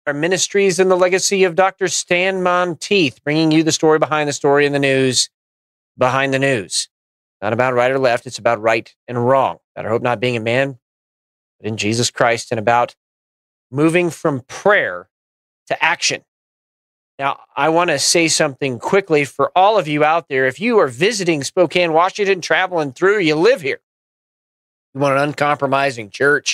Our ministries and the legacy of Dr. Stan Monteith, bringing you the story behind the story and the news behind the news. Not about right or left, it's about right and wrong. About our hope not being a man, but in Jesus Christ, and about moving from prayer to action. Now, I want to say something quickly for all of you out there. If you are visiting Spokane, Washington, traveling through, you live here, you want an uncompromising church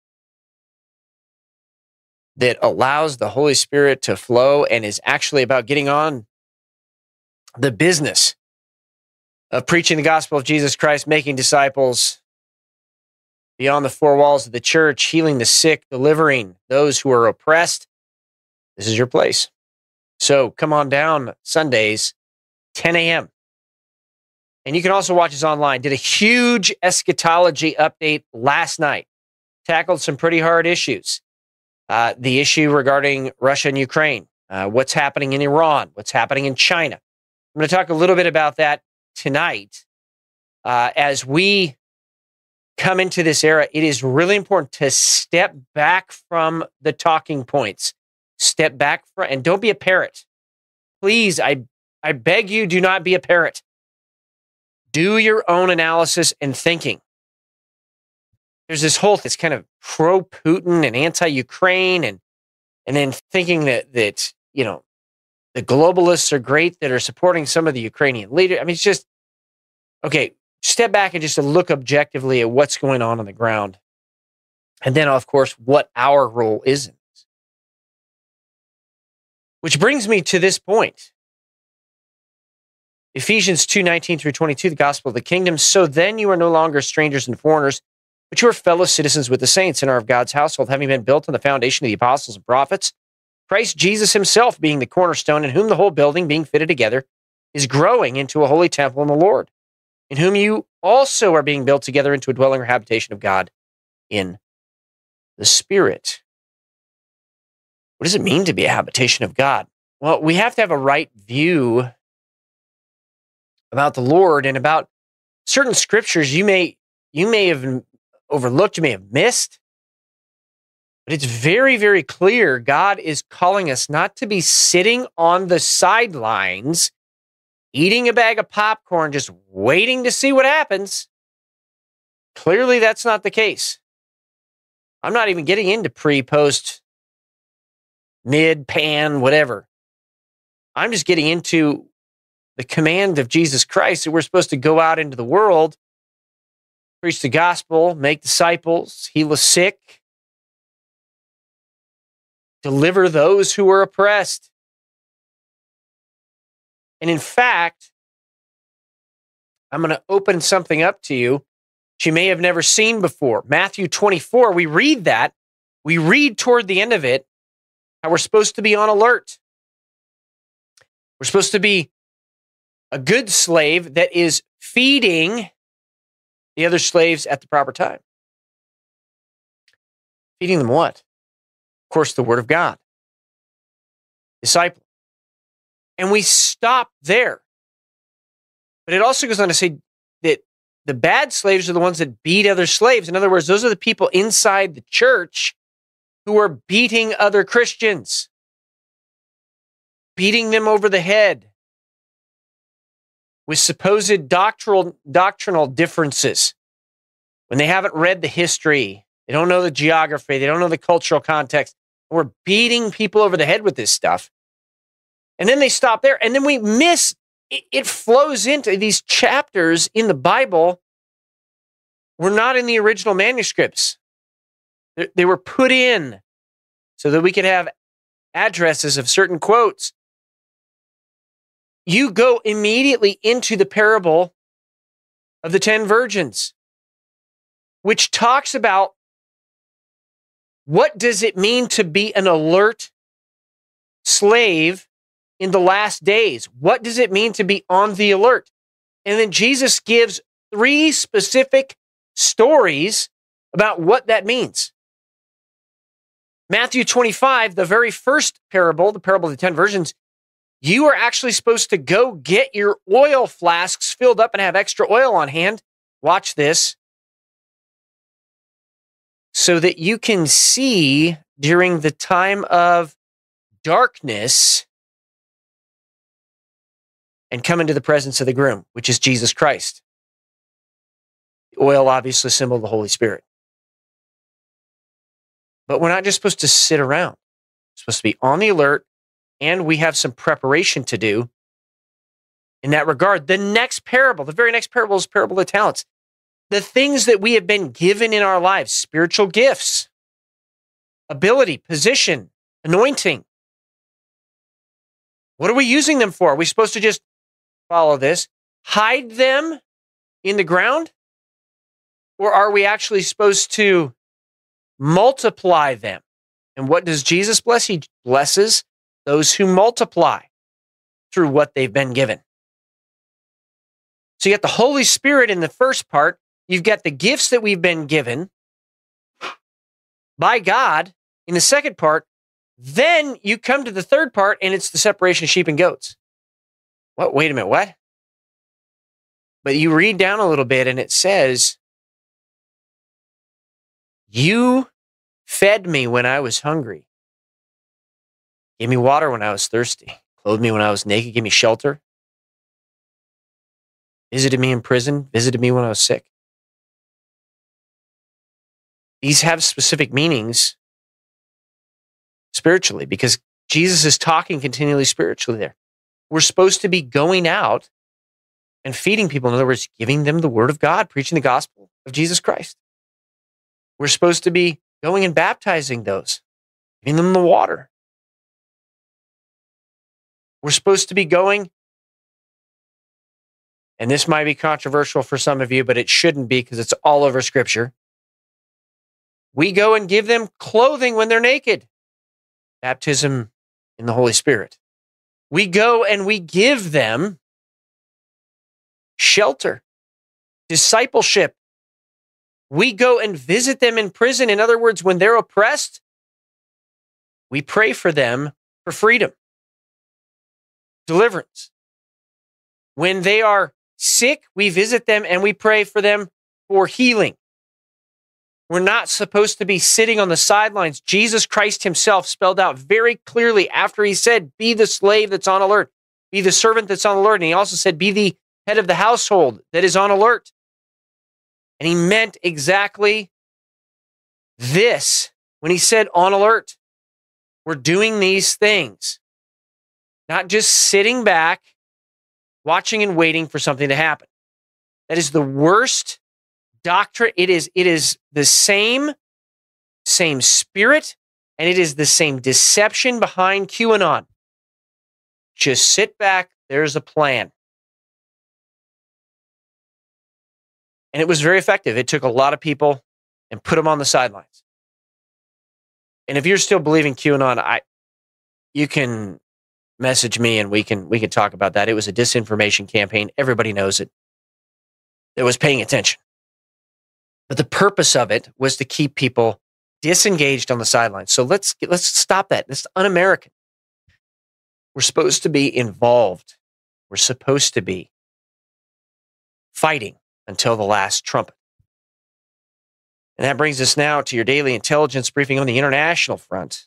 that allows the Holy Spirit to flow and is actually about getting on the business of preaching the gospel of Jesus Christ, making disciples beyond the four walls of the church, healing the sick, delivering those who are oppressed, this is your place. So come on down Sundays, 10 a.m. And you can also watch us online. Did a huge eschatology update last night. Tackled some pretty hard issues. The issue regarding Russia and Ukraine, what's happening in Iran, what's happening in China. I'm going to talk a little bit about that tonight. As we come into this era, it is really important to step back from the talking points. Step back from, and don't be a parrot. Please, I beg you, do not be a parrot. Do your own analysis and thinking. There's this kind of pro-Putin and anti-Ukraine, and then thinking that you know the globalists are great that are supporting some of the Ukrainian leaders. I mean, it's just okay. Step back and just look objectively at what's going on the ground, and then of course what our role is in this. Which brings me to this point. Ephesians 2:19 through 22, the gospel of the kingdom. So then you are no longer strangers and foreigners, but you are fellow citizens with the saints and are of God's household, having been built on the foundation of the apostles and prophets, Christ Jesus himself being the cornerstone, in whom the whole building, being fitted together, is growing into a holy temple in the Lord, in whom you also are being built together into a dwelling or habitation of God in the Spirit. What does it mean to be a habitation of God? Well, we have to have a right view about the Lord and about certain scriptures you may have overlooked, you may have missed. But it's very, very clear God is calling us not to be sitting on the sidelines, eating a bag of popcorn, just waiting to see what happens. Clearly, that's not the case. I'm not even getting into pre, post, mid, pan, whatever. I'm just getting into the command of Jesus Christ that we're supposed to go out into the world, preach the gospel, make disciples, heal the sick, deliver those who are oppressed. And in fact, I'm going to open something up to you that you may have never seen before. Matthew 24, we read that. We read toward the end of it how we're supposed to be on alert. We're supposed to be a good slave that is feeding the other slaves at the proper time. Feeding them what? Of course, the word of God. Disciple. And we stop there. But it also goes on to say that the bad slaves are the ones that beat other slaves. In other words, those are the people inside the church who are beating other Christians, beating them over the head with supposed doctrinal differences. When they haven't read the history, they don't know the geography, they don't know the cultural context. We're beating people over the head with this stuff. And then they stop there, and then we miss, it flows into these chapters in the Bible were not in the original manuscripts. They were put in so that we could have addresses of certain quotes. You go immediately into the parable of the 10 virgins, which talks about what does it mean to be an alert slave in the last days? What does it mean to be on the alert? And then Jesus gives 3 specific stories about what that means. Matthew 25, the very first parable, the parable of the 10 virgins, you are actually supposed to go get your oil flasks filled up and have extra oil on hand. Watch this. So that you can see during the time of darkness and come into the presence of the groom, which is Jesus Christ. The oil, obviously, a symbol of the Holy Spirit. But we're not just supposed to sit around. We're supposed to be on the alert, and we have some preparation to do in that regard. The next parable, the very next parable is parable of the talents. The things that we have been given in our lives, spiritual gifts, ability, position, anointing. What are we using them for? Are we supposed to just follow this, hide them in the ground? Or are we actually supposed to multiply them? And what does Jesus bless? He blesses those who multiply through what they've been given. So you got the Holy Spirit in the first part. You've got the gifts that we've been given by God in the second part. Then you come to the third part, and it's the separation of sheep and goats. What? Wait a minute, what? But you read down a little bit, and it says, you fed me when I was hungry, gave me water when I was thirsty, clothed me when I was naked, gave me shelter, visited me in prison, visited me when I was sick. These have specific meanings spiritually because Jesus is talking continually spiritually there. We're supposed to be going out and feeding people. In other words, giving them the word of God, preaching the gospel of Jesus Christ. We're supposed to be going and baptizing those, giving them the water. We're supposed to be going, and this might be controversial for some of you, but it shouldn't be because it's all over Scripture. We go and give them clothing when they're naked. Baptism in the Holy Spirit. We go and we give them shelter, discipleship. We go and visit them in prison. In other words, when they're oppressed, we pray for them for freedom, deliverance. When they are sick, we visit them and we pray for them for healing. We're not supposed to be sitting on the sidelines. Jesus Christ himself spelled out very clearly after he said, be the slave that's on alert, be the servant that's on alert. And he also said, be the head of the household that is on alert. And he meant exactly this when he said on alert. We're doing these things, not just sitting back, watching and waiting for something to happen. That is the worst doctrine. It is the same spirit, and it is the same deception behind QAnon. Just sit back. There's a plan. And it was very effective. It took a lot of people and put them on the sidelines. And if you're still believing QAnon, you can message me and we can talk about that. It was a disinformation campaign. Everybody knows it. That was paying attention. But the purpose of it was to keep people disengaged on the sidelines. So let's stop that. It's un-American. We're supposed to be involved. We're supposed to be fighting until the last trumpet. And that brings us now to your daily intelligence briefing on the international front.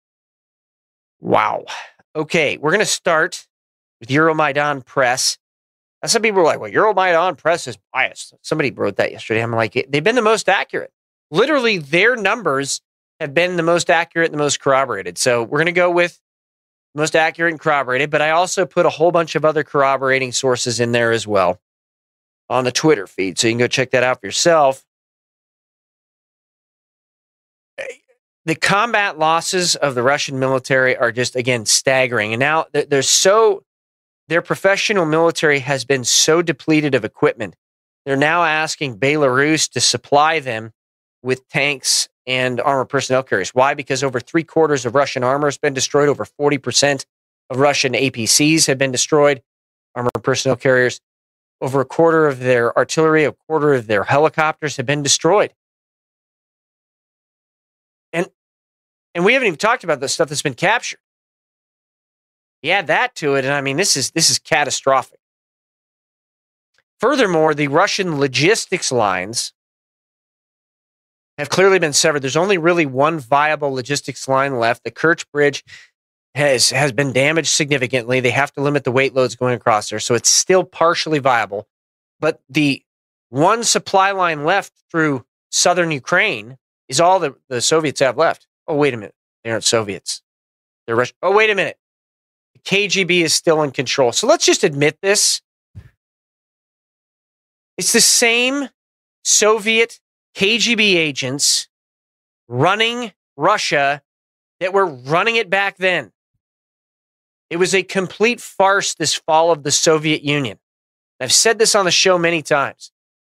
Wow. Okay, we're going to start with Euromaidan Press. Now, some people are like, well, Euromaidan Press is biased. Somebody wrote that yesterday. I'm like, they've been the most accurate. Literally, their numbers have been the most accurate and the most corroborated. So we're going to go with most accurate and corroborated, but I also put a whole bunch of other corroborating sources in there as well on the Twitter feed. So you can go check that out for yourself. The combat losses of the Russian military are just, again, staggering. And now their professional military has been so depleted of equipment. They're now asking Belarus to supply them with tanks and armored personnel carriers. Why? Because over 3/4 of Russian armor has been destroyed. Over 40% of Russian APCs have been destroyed, armored personnel carriers. Over 1/4 of their artillery, 1/4 of their helicopters have been destroyed. And we haven't even talked about the stuff that's been captured. You add that to it, and I mean, this is catastrophic. Furthermore, the Russian logistics lines have clearly been severed. There's only really one viable logistics line left. The Kerch Bridge has been damaged significantly. They have to limit the weight loads going across there, so it's still partially viable. But the one supply line left through southern Ukraine is all the Soviets have left. Oh, wait a minute. They aren't Soviets. They're Russian. Oh, wait a minute. The KGB is still in control. So let's just admit this. It's the same Soviet KGB agents running Russia that were running it back then. It was a complete farce, this fall of the Soviet Union. I've said this on the show many times.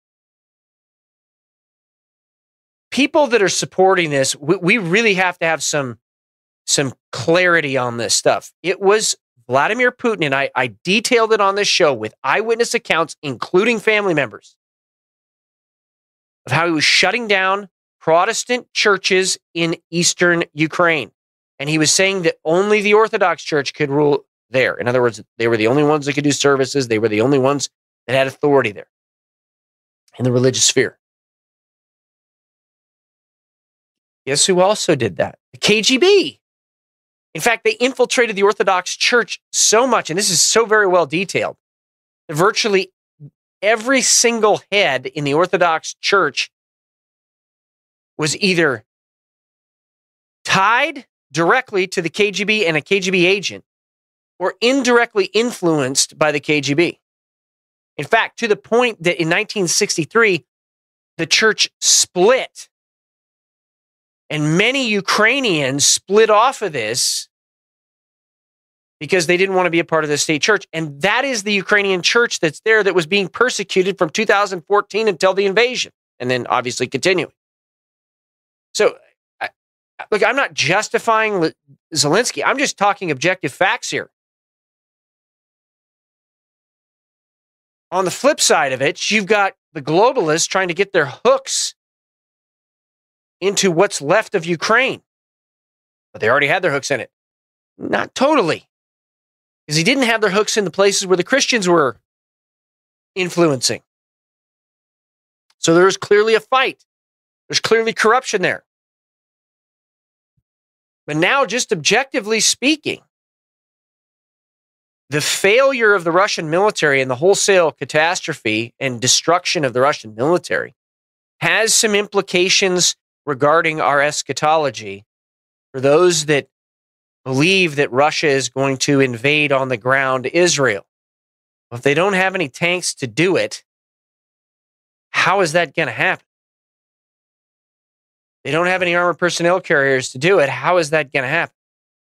People that are supporting this, we really have to have some clarity on this stuff. It was Vladimir Putin, and I detailed it on this show with eyewitness accounts, including family members, of how he was shutting down Protestant churches in eastern Ukraine. And he was saying that only the Orthodox Church could rule there. In other words, they were the only ones that could do services. They were the only ones that had authority there in the religious sphere. Guess who also did that? The KGB. In fact, they infiltrated the Orthodox Church so much, and this is so very well detailed, that virtually every single head in the Orthodox Church was either tied directly to the KGB and a KGB agent, or indirectly influenced by the KGB. In fact, to the point that in 1963, the church split, and many Ukrainians split off of this because they didn't want to be a part of the state church. And that is the Ukrainian church that's there that was being persecuted from 2014 until the invasion, and then obviously continuing. So, look, I'm not justifying Zelensky. I'm just talking objective facts here. On the flip side of it, you've got the globalists trying to get their hooks into what's left of Ukraine. But they already had their hooks in it. Not totally. Because he didn't have their hooks in the places where the Christians were influencing. So there's clearly a fight. There's clearly corruption there. But now, just objectively speaking, the failure of the Russian military and the wholesale catastrophe and destruction of the Russian military has some implications regarding our eschatology for those that believe that Russia is going to invade on the ground Israel. If they don't have any tanks to do it, how is that going to happen? They don't have any armored personnel carriers to do it. How is that going to happen?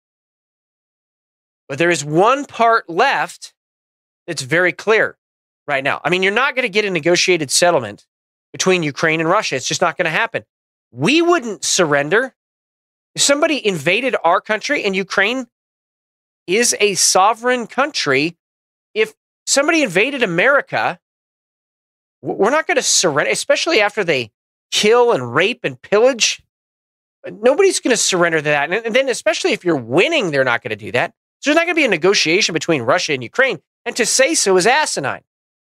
But there is one part left that's very clear right now. I mean, you're not going to get a negotiated settlement between Ukraine and Russia. It's just not going to happen. We wouldn't surrender. If somebody invaded our country, and Ukraine is a sovereign country, if somebody invaded America, we're not going to surrender, especially after they kill and rape and pillage. Nobody's going to surrender to that. And then, especially if you're winning, they're not going to do that. So there's not going to be a negotiation between Russia and Ukraine. And to say so is asinine.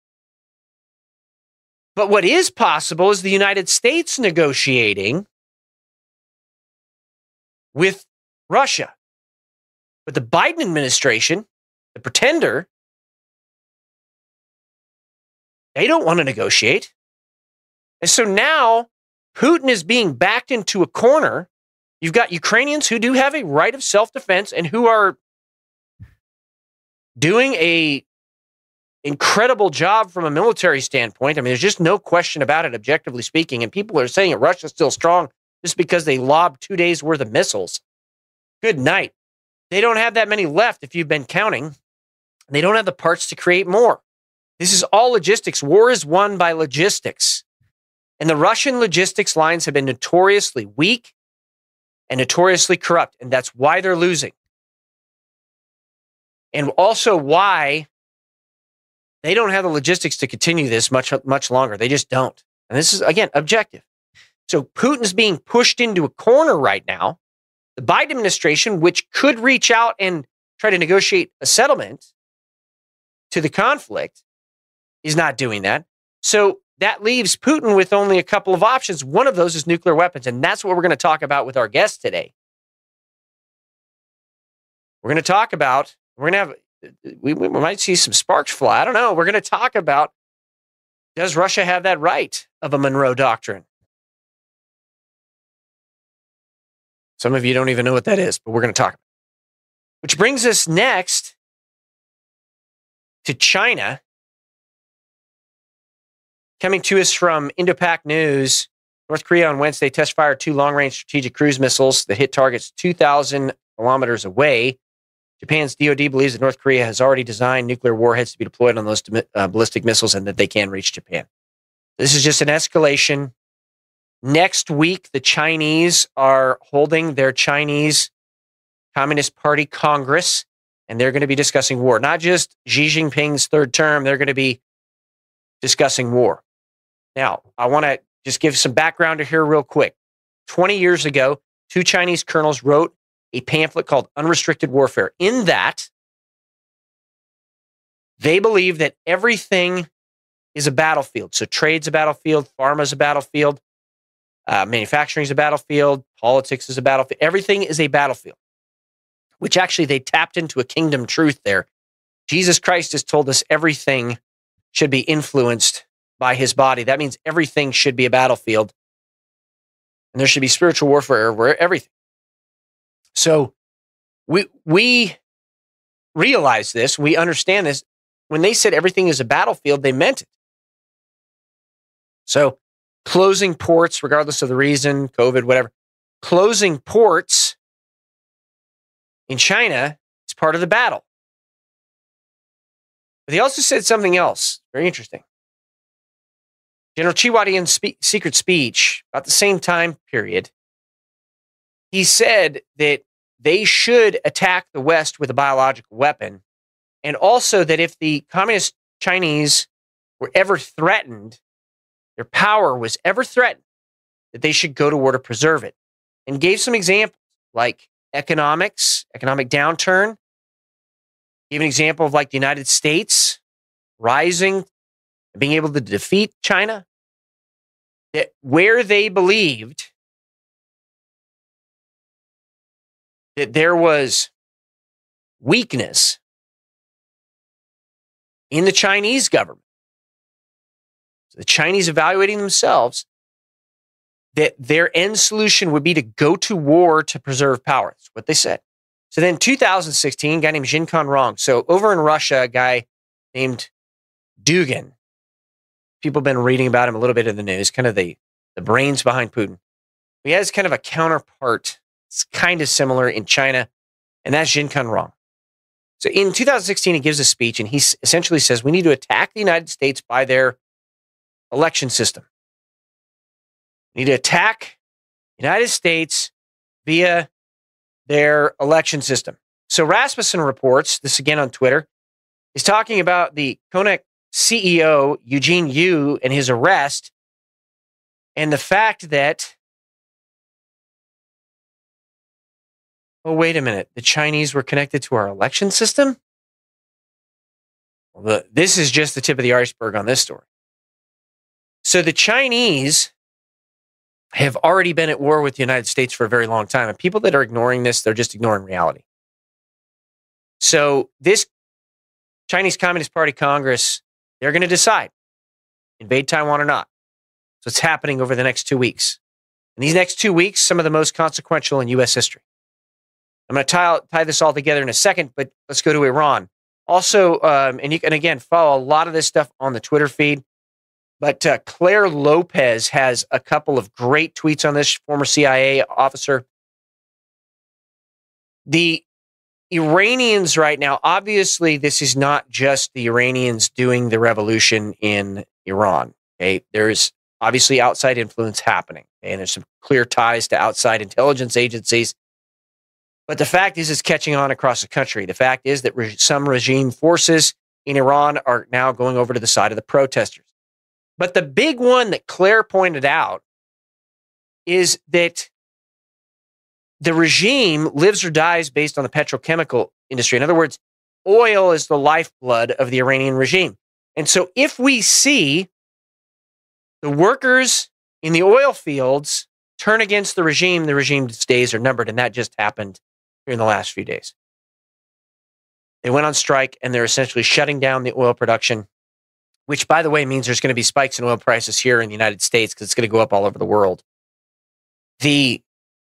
But what is possible is the United States negotiating with Russia. But the Biden administration, the pretender, they don't want to negotiate. And so now Putin is being backed into a corner. You've got Ukrainians who do have a right of self-defense and who are doing a incredible job from a military standpoint. I mean, there's just no question about it, objectively speaking. And people are saying that Russia's still strong just because they lobbed 2 days worth of missiles. Good night. They don't have that many left if you've been counting. They don't have the parts to create more. This is all logistics. War is won by logistics. And the Russian logistics lines have been notoriously weak and notoriously corrupt. And that's why they're losing. And also why they don't have the logistics to continue this much longer. They just don't. And this is, again, objective. So Putin's being pushed into a corner right now. The Biden administration, which could reach out and try to negotiate a settlement to the conflict, is not doing that. So that leaves Putin with only a couple of options. One of those is nuclear weapons, and that's what we're going to talk about with our guest today. We're going to talk about, we might see some sparks fly. I don't know. We're going to talk about, does Russia have that right of a Monroe Doctrine? Some of you don't even know what that is, but we're going to talk about it. Which brings us next to China. Coming to us from Indo-Pac News, North Korea on Wednesday test-fired 2 long-range strategic cruise missiles that hit targets 2,000 kilometers away. Japan's DoD believes that North Korea has already designed nuclear warheads to be deployed on those ballistic missiles and that they can reach Japan. This is just an escalation. Next week, the Chinese are holding their Chinese Communist Party Congress, and they're going to be discussing war. Not just Xi Jinping's third term, they're going to be discussing war. Now, I want to just give some background here real quick. 20 years ago, 2 Chinese colonels wrote a pamphlet called Unrestricted Warfare. In that, they believe that everything is a battlefield. So trade's a battlefield, pharma's a battlefield, manufacturing is a battlefield, politics is a battlefield. Everything is a battlefield, which actually they tapped into a kingdom truth there. Jesus Christ has told us everything should be influenced by his body. That means everything should be a battlefield. And there should be spiritual warfare over everything. So we realize this, we understand this. When they said everything is a battlefield, they meant it. So closing ports, regardless of the reason, COVID, whatever, closing ports in China is part of the battle. But they also said something else, very interesting. General Chiwadian's secret speech, about the same time period, he said that they should attack the West with a biological weapon, and also that if the communist Chinese were ever threatened, their power was ever threatened, that they should go to war to preserve it. And gave some examples like economic downturn. Gave an example of like the United States rising, being able to defeat China, that where they believed that there was weakness in the Chinese government. So the Chinese evaluating themselves, that their end solution would be to go to war to preserve power. That's what they said. So then 2016, a guy named Jinkan Rong. So over in Russia, a guy named Dugin. People have been reading about him a little bit in the news, kind of the brains behind Putin. He has kind of a counterpart. It's kind of similar in China, and that's Jinkan Rong. So in 2016, he gives a speech, and he essentially says, we need to attack the United States by their election system. We need to attack the United States via their election system. So Rasmussen reports, this again on Twitter, is talking about the Konak CEO, Eugene Yu, and his arrest, and the fact that, oh, wait a minute, the Chinese were connected to our election system? Well, this is just the tip of the iceberg on this story. So the Chinese have already been at war with the United States for a very long time. And people that are ignoring this, they're just ignoring reality. So this Chinese Communist Party Congress, they're going to decide, invade Taiwan or not. So it's happening over the next 2 weeks. And these next 2 weeks, some of the most consequential in U.S. history. I'm going to tie this all together in a second, but let's go to Iran. Also, and you can, again, follow a lot of this stuff on the Twitter feed. But Claire Lopez has a couple of great tweets on this, former CIA officer. The Iranians right now, obviously, this is not just the Iranians doing the revolution in Iran. Okay, there's obviously outside influence happening, okay? And there's some clear ties to outside intelligence agencies. But the fact is, it's catching on across the country. The fact is that some regime forces in Iran are now going over to the side of the protesters. But the big one that Claire pointed out is that the regime lives or dies based on the petrochemical industry. In other words, oil is the lifeblood of the Iranian regime. And so if we see The workers in the oil fields turn against the regime's days are numbered, and that just happened here in the last few days. They went on strike, and they're essentially shutting down the oil production, which, by the way, means there's going to be spikes in oil prices here in the United States because it's going to go up all over the world. The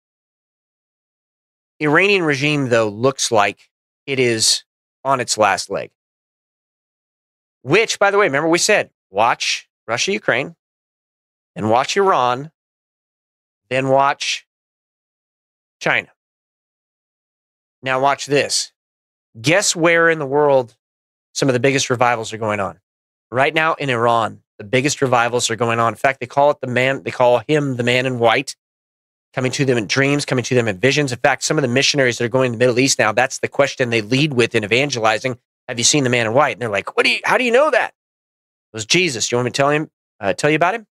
Iranian regime, though, looks like it is on its last leg. Which, by the way, remember we said, watch Russia, Ukraine, and watch Iran, then watch China. Now watch this. Guess where in the world some of the biggest revivals are going on? Right now in Iran, the biggest revivals are going on. In fact, they call him the man in white, coming to them in dreams, coming to them in visions. In fact, some of the missionaries that are going to the Middle East now, that's the question they lead with in evangelizing. Have you seen the man in white? And they're like, how do you know that? It was Jesus. You want me to tell you about him?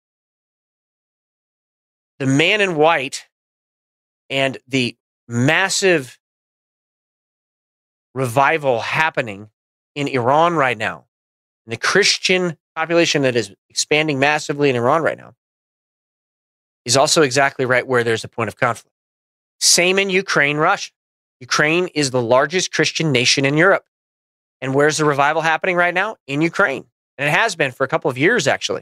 The man in white and the massive revival happening in Iran right now, and the Christian population that is expanding massively in Iran right now, is also exactly right where there's a point of conflict. Same in Ukraine, Russia. Ukraine is the largest Christian nation in Europe. And where's the revival happening right now? In Ukraine. And it has been for a couple of years, actually.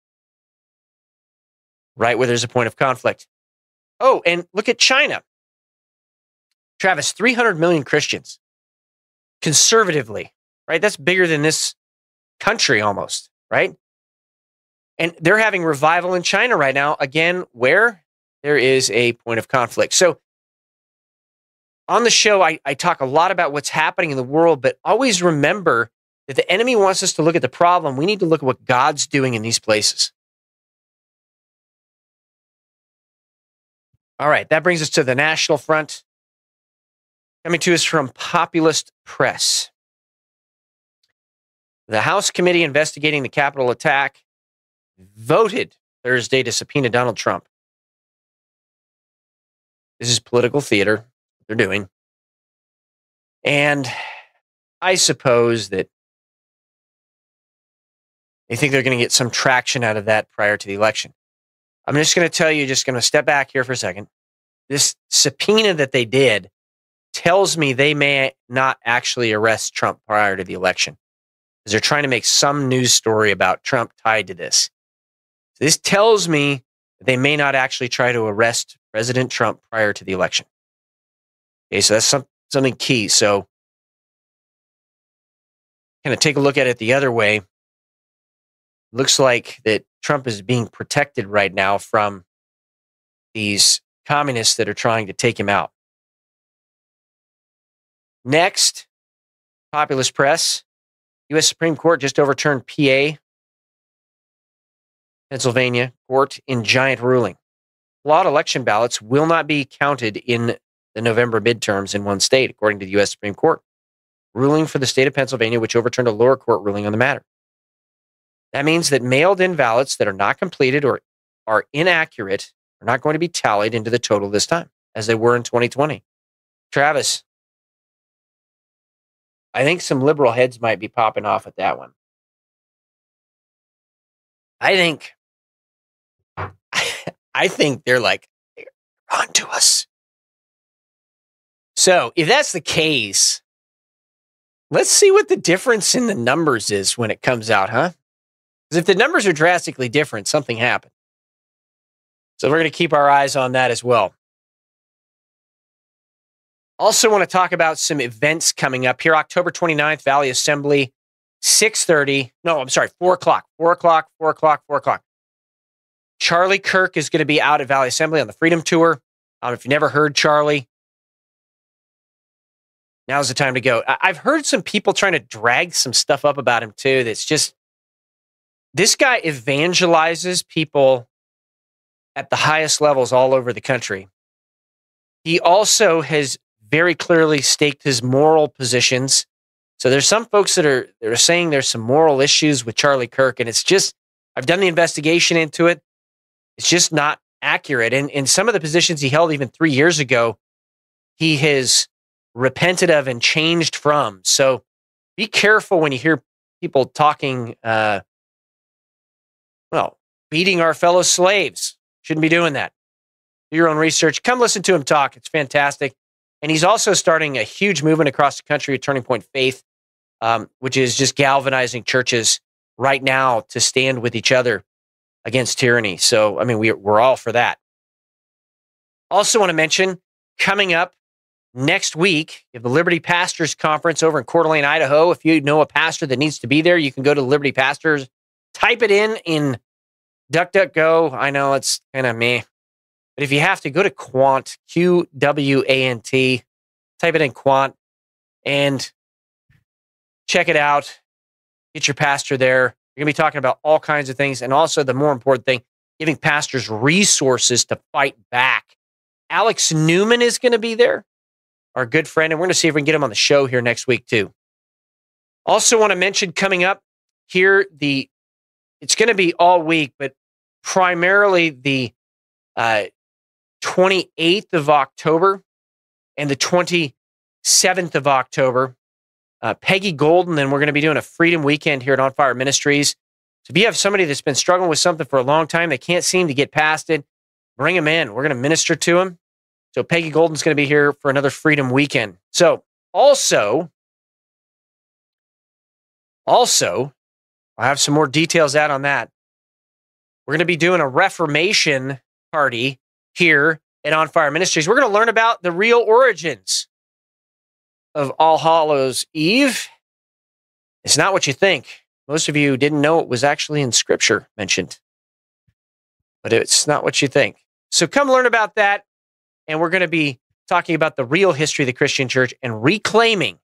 Right where there's a point of conflict. Oh, and look at China. Travis, 300 million Christians. Conservatively, right? That's bigger than this country almost, right? And they're having revival in China right now, again, where there is a point of conflict. So on the show, I talk a lot about what's happening in the world, but always remember that the enemy wants us to look at the problem. We need to look at what God's doing in these places. All right, that brings us to the national front. Coming to us from Populist Press. The House committee investigating the Capitol attack voted Thursday to subpoena Donald Trump. This is political theater they're doing. And I suppose that they think they're going to get some traction out of that prior to the election. I'm just going to tell you, just going to step back here for a second. This subpoena that they did tells me they may not actually arrest Trump prior to the election, because they're trying to make some news story about Trump tied to this. So this tells me that they may not actually try to arrest President Trump prior to the election. Okay, so that's something key. So kind of take a look at it the other way. Looks like that Trump is being protected right now from these communists that are trying to take him out. Next, Populist Press. U.S. Supreme Court just overturned Pennsylvania court in giant ruling. Flawed election ballots will not be counted in the November midterms in one state, according to the U.S. Supreme Court. Ruling for the state of Pennsylvania, which overturned a lower court ruling on the matter. That means that mailed-in ballots that are not completed or are inaccurate are not going to be tallied into the total this time, as they were in 2020. Travis, I think some liberal heads might be popping off at that one. I think they're like, they're on to us. So if that's the case, let's see what the difference in the numbers is when it comes out, huh? Because if the numbers are drastically different, something happened. So we're going to keep our eyes on that as well. Also want to talk about some events coming up here. October 29th, Valley Assembly, 4 o'clock. Charlie Kirk is going to be out at Valley Assembly on the Freedom Tour. If you've never heard Charlie, now's the time to go. I've heard some people trying to drag some stuff up about him too. That's just, this guy evangelizes people at the highest levels all over the country. He also has very clearly staked his moral positions. So there's some folks that are saying there's some moral issues with Charlie Kirk, and it's just, I've done the investigation into it. It's just not accurate. And in some of the positions he held even 3 years ago, he has repented of and changed from. So be careful when you hear people talking, beating our fellow slaves. Shouldn't be doing that. Do your own research. Come listen to him talk. It's fantastic. And he's also starting a huge movement across the country, Turning Point Faith, which is just galvanizing churches right now to stand with each other against tyranny. So, I mean, we're all for that. Also want to mention, coming up next week, you have the Liberty Pastors Conference over in Coeur d'Alene, Idaho. If you know a pastor that needs to be there, you can go to Liberty Pastors, type it in DuckDuckGo. I know it's kind of meh. But if you have to, go to Quant, Qwant, type it in Quant, and check it out. Get your pastor there. You're going to be talking about all kinds of things. And also, the more important thing, giving pastors resources to fight back. Alex Newman is going to be there, our good friend, and we're going to see if we can get him on the show here next week, too. Also want to mention coming up here, it's going to be all week, but primarily the 28th of October and the 27th of October. Peggy Golden, and we're going to be doing a Freedom Weekend here at On Fire Ministries. So if you have somebody that's been struggling with something for a long time, they can't seem to get past it, bring them in. We're going to minister to them. So Peggy Golden's going to be here for another Freedom Weekend. So also, I'll have some more details out on that. We're going to be doing a Reformation party here at On Fire Ministries. We're going to learn about the real origins of All Hallows Eve. It's not what you think. Most of you didn't know it was actually in Scripture mentioned, but it's not what you think. So come learn about that, and we're going to be talking about the real history of the Christian church and reclaiming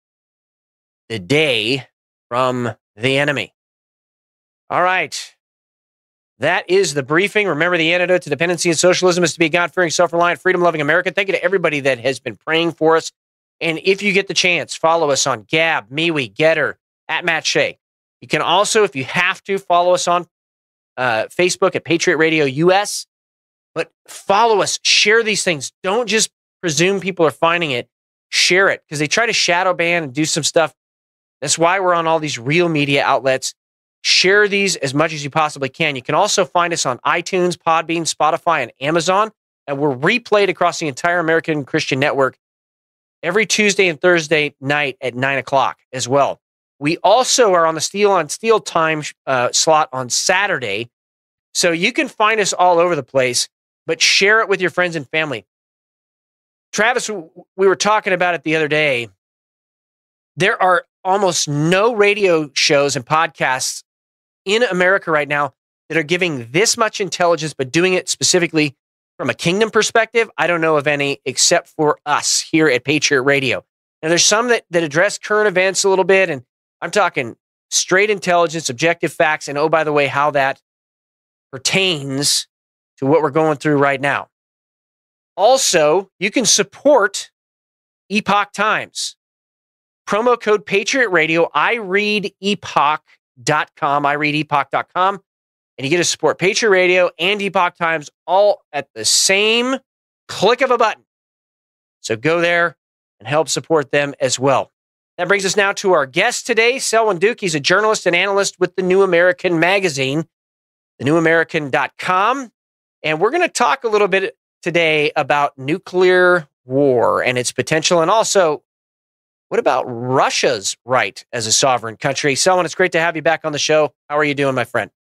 the day from the enemy. All right. That is the briefing. Remember, the antidote to dependency and socialism is to be a God-fearing, self-reliant, freedom-loving America. Thank you to everybody that has been praying for us. And if you get the chance, follow us on Gab, MeWe, Getter, at Matt Shea. You can also, if you have to, follow us on Facebook at Patriot Radio US. But follow us, share these things. Don't just presume people are finding it. Share it, because they try to shadow ban and do some stuff. That's why we're on all these real media outlets. Share these as much as you possibly can. You can also find us on iTunes, Podbean, Spotify, and Amazon. And we're replayed across the entire American Christian Network every Tuesday and Thursday night at 9 o'clock as well. We also are on the Steel on Steel time slot on Saturday. So you can find us all over the place, but share it with your friends and family. Travis, we were talking about it the other day. There are almost no radio shows and podcasts in America right now that are giving this much intelligence, but doing it specifically from a kingdom perspective. I don't know of any except for us here at Patriot Radio. Now, there's some that address current events a little bit, and I'm talking straight intelligence, objective facts, and oh, by the way, how that pertains to what we're going through right now. Also, you can support Epoch Times. Promo code Patriot Radio. I read epoch.com. I read epoch.com. And you get to support Patriot Radio and Epoch Times all at the same click of a button. So go there and help support them as well. That brings us now to our guest today, Selwyn Duke. He's a journalist and analyst with the New American Magazine, thenewamerican.com. And we're going to talk a little bit today about nuclear war and its potential, and also, what about Russia's right as a sovereign country? Selwyn, it's great to have you back on the show. How are you doing, my friend?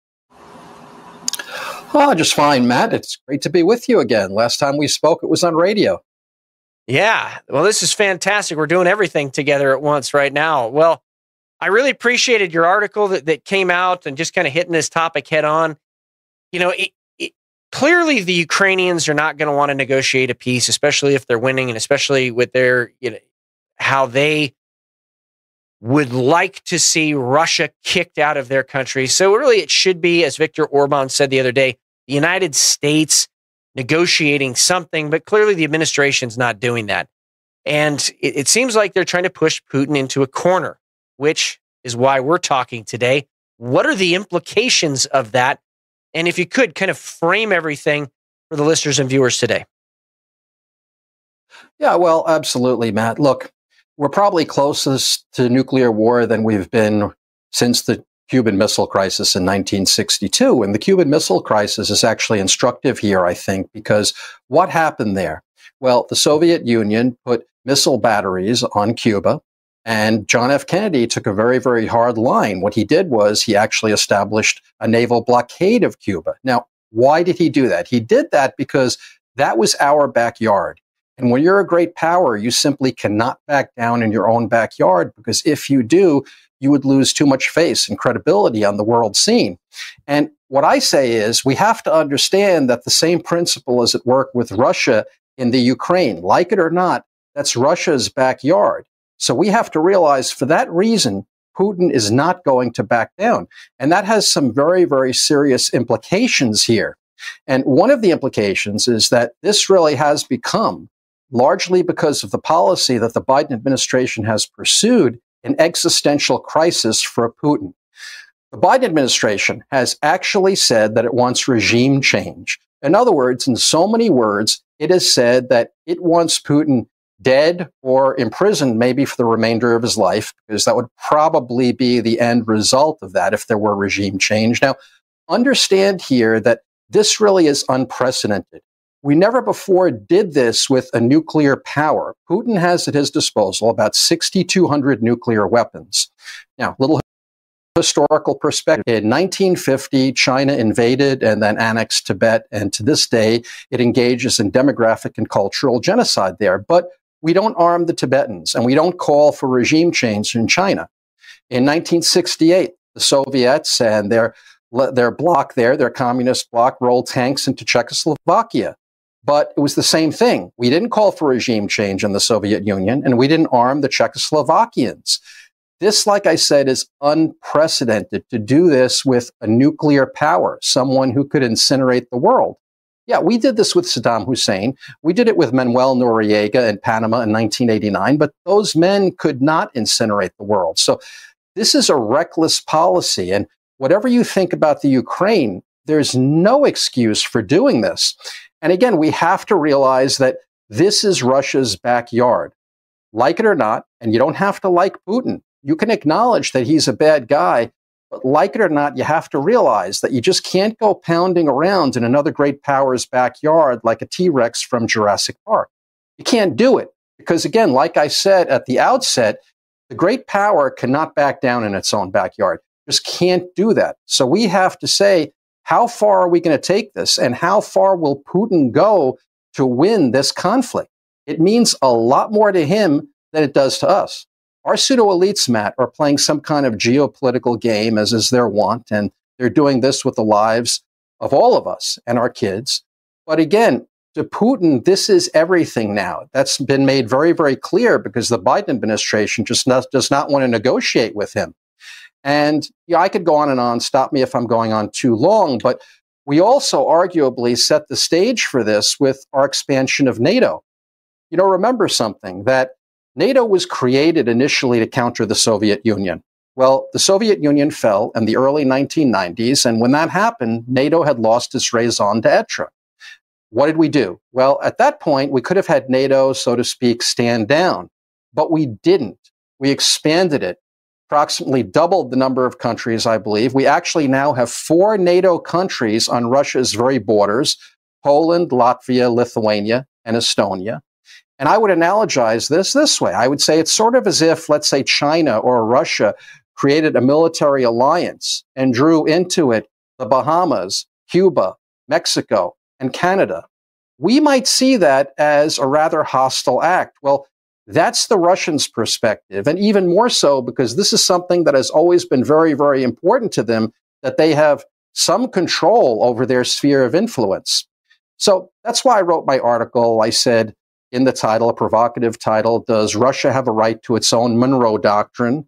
Oh, just fine, Matt. It's great to be with you again. Last time we spoke, it was on radio. Yeah, well, this is fantastic. We're doing everything together at once right now. Well, I really appreciated your article that came out and just kind of hitting this topic head on. You know, clearly the Ukrainians are not going to want to negotiate a peace, especially if they're winning, and especially with their, how they would like to see Russia kicked out of their country. So really, it should be, as Viktor Orban said the other day, the United States negotiating something, but clearly the administration's not doing that. And it seems like they're trying to push Putin into a corner, which is why we're talking today. What are the implications of that? And if you could kind of frame everything for the listeners and viewers today. Yeah, well, absolutely, Matt. Look, we're probably closest to nuclear war than we've been since the Cuban Missile Crisis in 1962. And the Cuban Missile Crisis is actually instructive here, I think, because what happened there? Well, the Soviet Union put missile batteries on Cuba, and John F. Kennedy took a very, very hard line. What he did was he actually established a naval blockade of Cuba. Now, why did he do that? He did that because that was our backyard. And when you're a great power, you simply cannot back down in your own backyard, because if you do, you would lose too much face and credibility on the world scene. And what I say is we have to understand that the same principle is at work with Russia in the Ukraine. Like it or not, that's Russia's backyard. So we have to realize for that reason, Putin is not going to back down. And that has some very, very serious implications here. And one of the implications is that this really has become, largely because of the policy that the Biden administration has pursued, an existential crisis for Putin. The Biden administration has actually said that it wants regime change. In other words, in so many words, it has said that it wants Putin dead or imprisoned maybe for the remainder of his life, because that would probably be the end result of that if there were regime change. Now, understand here that this really is unprecedented. We never before did this with a nuclear power. Putin has at his disposal about 6,200 nuclear weapons. Now, little historical perspective. In 1950, China invaded and then annexed Tibet, and to this day, it engages in demographic and cultural genocide there. But we don't arm the Tibetans, and we don't call for regime change in China. In 1968, the Soviets and their bloc there, their communist bloc, rolled tanks into Czechoslovakia. But it was the same thing. We didn't call for regime change in the Soviet Union, and we didn't arm the Czechoslovakians. This, like I said, is unprecedented to do this with a nuclear power, someone who could incinerate the world. Yeah, we did this with Saddam Hussein. We did it with Manuel Noriega in Panama in 1989, but those men could not incinerate the world. So this is a reckless policy. And whatever you think about the Ukraine, there's no excuse for doing this. And again, we have to realize that this is Russia's backyard. Like it or not, and you don't have to like Putin. You can acknowledge that he's a bad guy, but like it or not, you have to realize that you just can't go pounding around in another great power's backyard like a T-Rex from Jurassic Park. You can't do it because, again, like I said at the outset, the great power cannot back down in its own backyard. Just can't do that. So we have to say, how far are we going to take this? And how far will Putin go to win this conflict? It means a lot more to him than it does to us. Our pseudo-elites, Matt, are playing some kind of geopolitical game, as is their wont, and they're doing this with the lives of all of us and our kids. But again, to Putin, this is everything now. That's been made very, very clear because the Biden administration just does not want to negotiate with him. And I could go on, stop me if I'm going on too long, but we also arguably set the stage for this with our expansion of NATO. Remember something, that NATO was created initially to counter the Soviet Union. Well, the Soviet Union fell in the early 1990s, and when that happened, NATO had lost its raison d'etre. What did we do? Well, at that point, we could have had NATO, so to speak, stand down, but we didn't. We expanded it, approximately doubled the number of countries, I believe. We actually now have 4 NATO countries on Russia's very borders: Poland, Latvia, Lithuania, and Estonia. And I would analogize this way. I would say it's sort of as if, let's say, China or Russia created a military alliance and drew into it the Bahamas, Cuba, Mexico, and Canada. We might see that as a rather hostile act. Well, that's the Russians' perspective, and even more so because this is something that has always been very, very important to them, that they have some control over their sphere of influence. So that's why I wrote my article. I said in the title, a provocative title, does Russia have a right to its own Monroe Doctrine?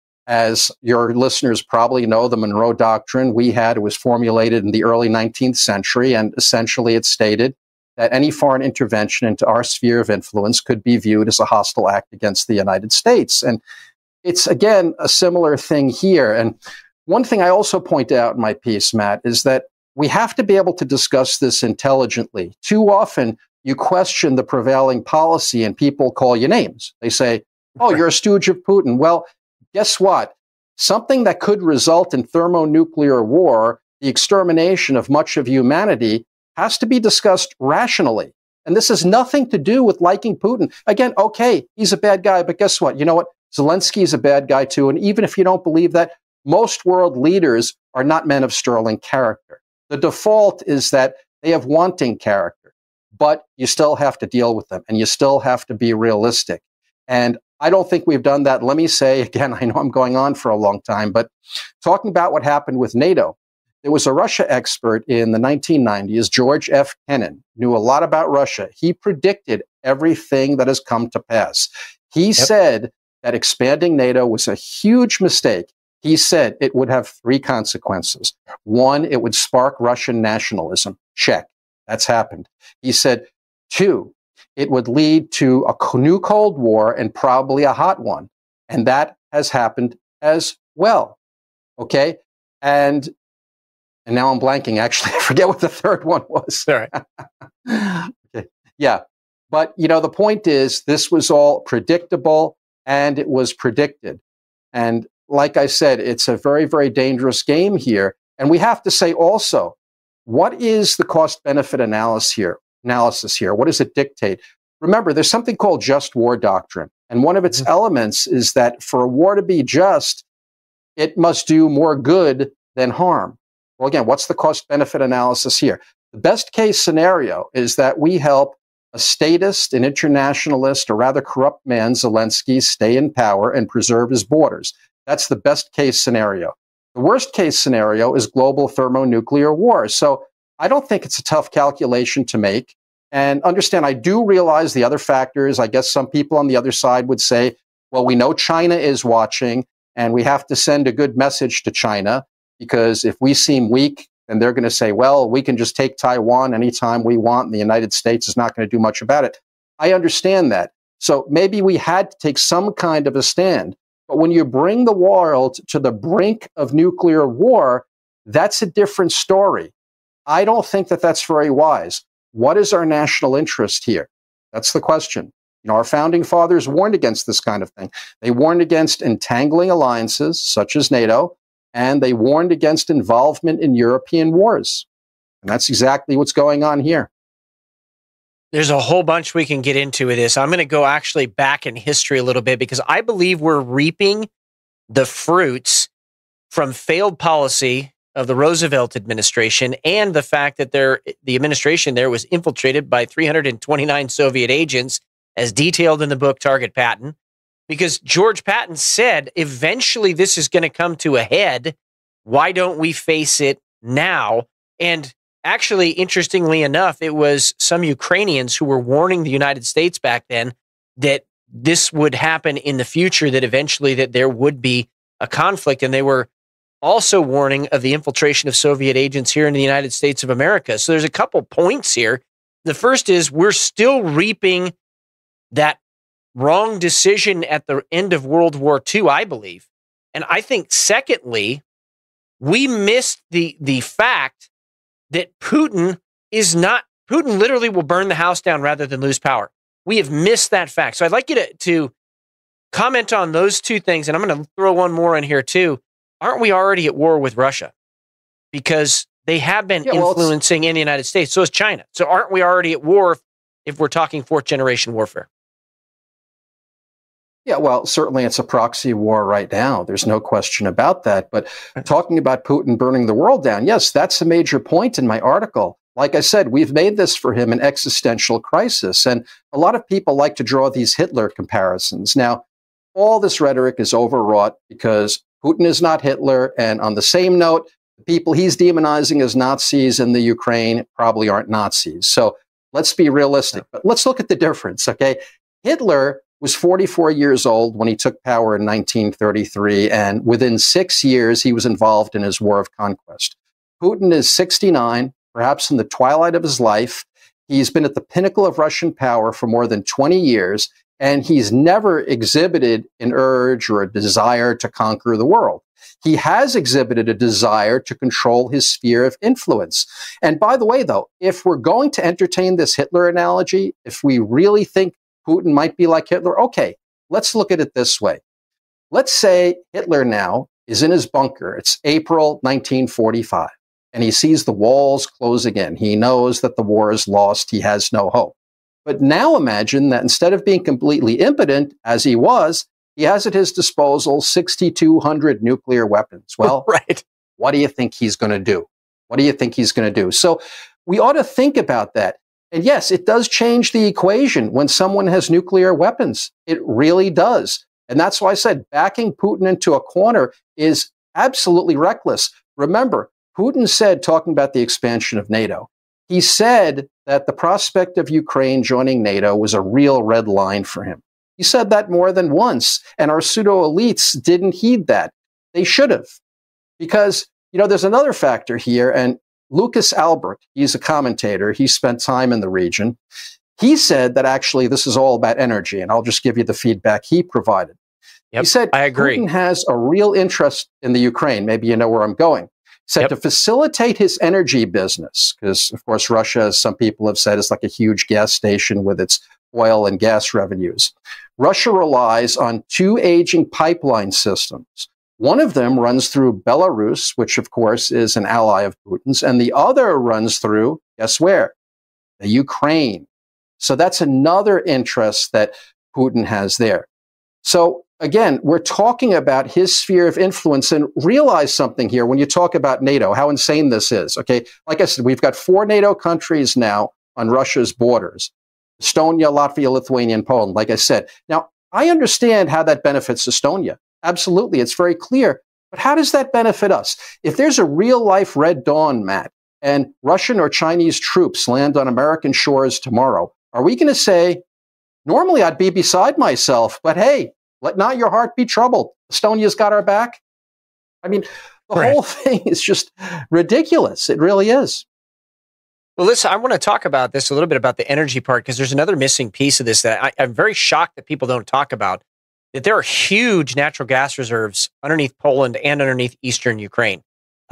As your listeners probably know, the Monroe Doctrine was formulated in the early 19th century, and essentially it stated that any foreign intervention into our sphere of influence could be viewed as a hostile act against the United States. And it's, again, a similar thing here. And one thing I also point out in my piece, Matt, is that we have to be able to discuss this intelligently. Too often, you question the prevailing policy and people call you names. They say, oh, you're a stooge of Putin. Well, guess what? something that could result in thermonuclear war, the extermination of much of humanity, has to be discussed rationally. And this has nothing to do with liking Putin. Again, okay, he's a bad guy, but guess what? You know what? Zelensky's a bad guy too. And even if you don't believe that, most world leaders are not men of sterling character. The default is that they have wanting character, but you still have to deal with them and you still have to be realistic. And I don't think we've done that. Let me say again, I know I'm going on for a long time, but talking about what happened with NATO, there was a Russia expert in the 1990s, George F. Kennan, knew a lot about Russia. He predicted everything that has come to pass. He said that expanding NATO was a huge mistake. He said it would have three consequences. One, it would spark Russian nationalism. Check. That's happened. He said, two, it would lead to a new Cold War and probably a hot one. And that has happened as well. Okay? And now I'm blanking, actually. I forget what the third one was. All right. Okay. Yeah. But, the point is, this was all predictable and it was predicted. And like I said, it's a very, very dangerous game here. And we have to say also, what is the cost-benefit analysis here? What does it dictate? Remember, there's something called just war doctrine. And one of its elements is that for a war to be just, it must do more good than harm. Well, again, what's the cost-benefit analysis here? The best case scenario is that we help a statist, an internationalist, a rather corrupt man, Zelensky, stay in power and preserve his borders. That's the best case scenario. The worst case scenario is global thermonuclear war. So I don't think it's a tough calculation to make. And understand, I do realize the other factors. I guess some people on the other side would say, well, we know China is watching and we have to send a good message to China, because if we seem weak, then they're going to say, well, we can just take Taiwan anytime we want and the United States is not going to do much about it. I understand that. So maybe we had to take some kind of a stand. But when you bring the world to the brink of nuclear war, that's a different story. I don't think that that's very wise. What is our national interest here? That's the question. Our founding fathers warned against this kind of thing. They warned against entangling alliances such as NATO, and they warned against involvement in European wars. And that's exactly what's going on here. There's a whole bunch we can get into with this. I'm going to go actually back in history a little bit, because I believe we're reaping the fruits from failed policy of the Roosevelt administration and the fact that the administration there was infiltrated by 329 Soviet agents, as detailed in the book Target Patton, because George Patton said, eventually this is going to come to a head. Why don't we face it now? And actually, interestingly enough, it was some Ukrainians who were warning the United States back then that this would happen in the future, that eventually that there would be a conflict. And they were also warning of the infiltration of Soviet agents here in the United States of America. So there's a couple points here. The first is we're still reaping that wrong decision at the end of World War II, I believe. And I think, secondly, we missed the fact that Putin literally will burn the house down rather than lose power. We have missed that fact. So I'd like you to comment on those two things. And I'm going to throw one more in here too. Aren't we already at war with Russia? Because they have been influencing in the United States. So is China. So aren't we already at war if we're talking fourth generation warfare? Yeah, well, certainly it's a proxy war right now. There's no question about that. But talking about Putin burning the world down, yes, that's a major point in my article. Like I said, we've made this for him an existential crisis. And a lot of people like to draw these Hitler comparisons. Now, all this rhetoric is overwrought because Putin is not Hitler. And on the same note, the people he's demonizing as Nazis in the Ukraine probably aren't Nazis. So let's be realistic. But let's look at the difference, okay? Hitler was 44 years old when he took power in 1933, and within 6 years, he was involved in his war of conquest. Putin is 69, perhaps in the twilight of his life. He's been at the pinnacle of Russian power for more than 20 years, and he's never exhibited an urge or a desire to conquer the world. He has exhibited a desire to control his sphere of influence. And by the way, though, if we're going to entertain this Hitler analogy, if we really think Putin might be like Hitler, okay, let's look at it this way. Let's say Hitler now is in his bunker. It's April 1945, and he sees the walls closing in. He knows that the war is lost. He has no hope. But now imagine that instead of being completely impotent, as he was, he has at his disposal 6,200 nuclear weapons. Well, right. What do you think he's going to do? What do you think he's going to do? So we ought to think about that. And yes, it does change the equation when someone has nuclear weapons. It really does. And that's why I said backing Putin into a corner is absolutely reckless. Remember, Putin said, talking about the expansion of NATO, he said that the prospect of Ukraine joining NATO was a real red line for him. He said that more than once, and our pseudo-elites didn't heed that. They should have. Because, there's another factor here, and Lucas Albert, he's a commentator, he spent time in the region. He said that actually this is all about energy, and I'll just give you the feedback he provided. Yep, he said I agree. Putin has a real interest in the Ukraine. Maybe you know where I'm going. He said to facilitate his energy business, because, of course, Russia, as some people have said, is like a huge gas station with its oil and gas revenues. Russia relies on two aging pipeline systems. One of them runs through Belarus, which, of course, is an ally of Putin's, and the other runs through, guess where? The Ukraine. So that's another interest that Putin has there. So again, we're talking about his sphere of influence, and realize something here when you talk about NATO, how insane this is. Okay, like I said, we've got 4 NATO countries now on Russia's borders: Estonia, Latvia, Lithuania, and Poland, like I said. Now, I understand how that benefits Estonia. Absolutely, it's very clear. But how does that benefit us? If there's a real-life Red Dawn, Matt, and Russian or Chinese troops land on American shores tomorrow, are we going to say, normally I'd be beside myself, but hey, let not your heart be troubled. Estonia's got our back? I mean, the whole thing is just ridiculous. It really is. Well, listen, I want to talk about this a little bit about the energy part, because there's another missing piece of this that I'm very shocked that people don't talk about, that there are huge natural gas reserves underneath Poland and underneath Eastern Ukraine.